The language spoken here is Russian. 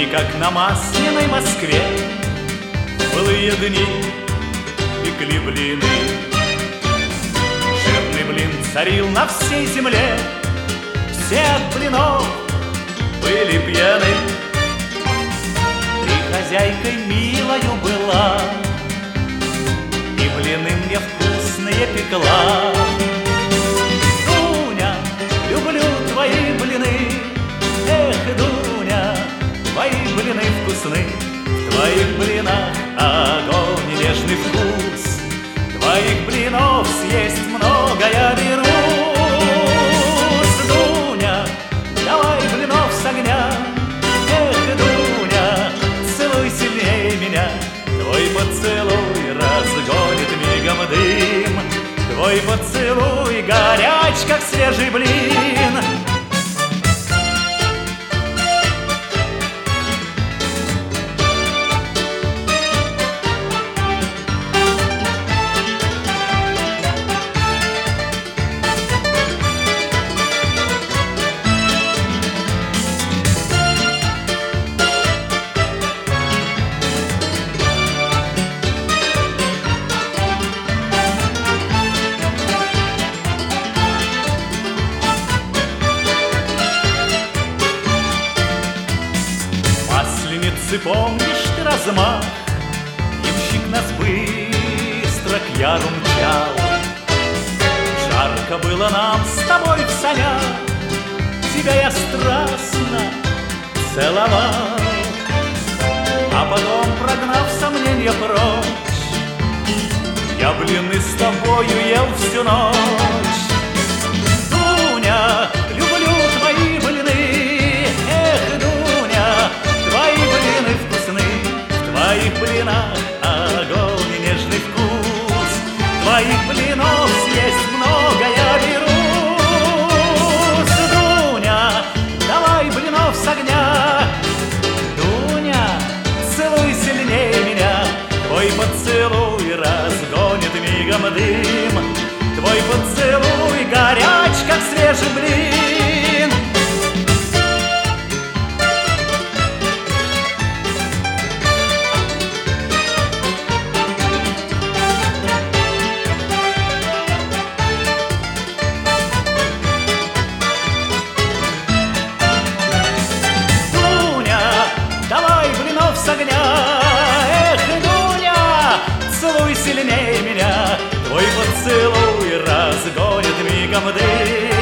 как на масляной Москве в былые дни пекли блины. Жирный блин царил на всей земле, все от блинов были пьяны. Ты хозяйкой милою была и блины мне вкусные пекла. Дуня, люблю твои блины, эх, Дуня, твои блины вкусны. В твоих блинах огонь и нежный вкус, твоих блинов съесть много я берусь. Дуня, давай блинов с огня, эх, Дуня, целуй сильнее меня. Твой поцелуй разгонит мигом дым, твой поцелуй горяч, как свежий блин. Помнишь ты размах, ямщик нас быстро к яру мчал. Жарко было нам с тобой в санях, тебя я страстно целовал. А потом, прогнав сомнения прочь, я блины с тобою ел всю ночь. Дуня, люблю твои блины, эх, Дуня, твои блины вкусны, в твоих блинах огонь и нежный вкус, твоих блинов съесть много я берусь. Дуня, давай блинов с огня, Дуня, целуй сильнее меня. Твой поцелуй разгонит мигом дым, твой поцелуй горяч, как свежий блин. С огня, эх, Дуня, целуй сильнее меня. Твой поцелуй разгонит мигом дым,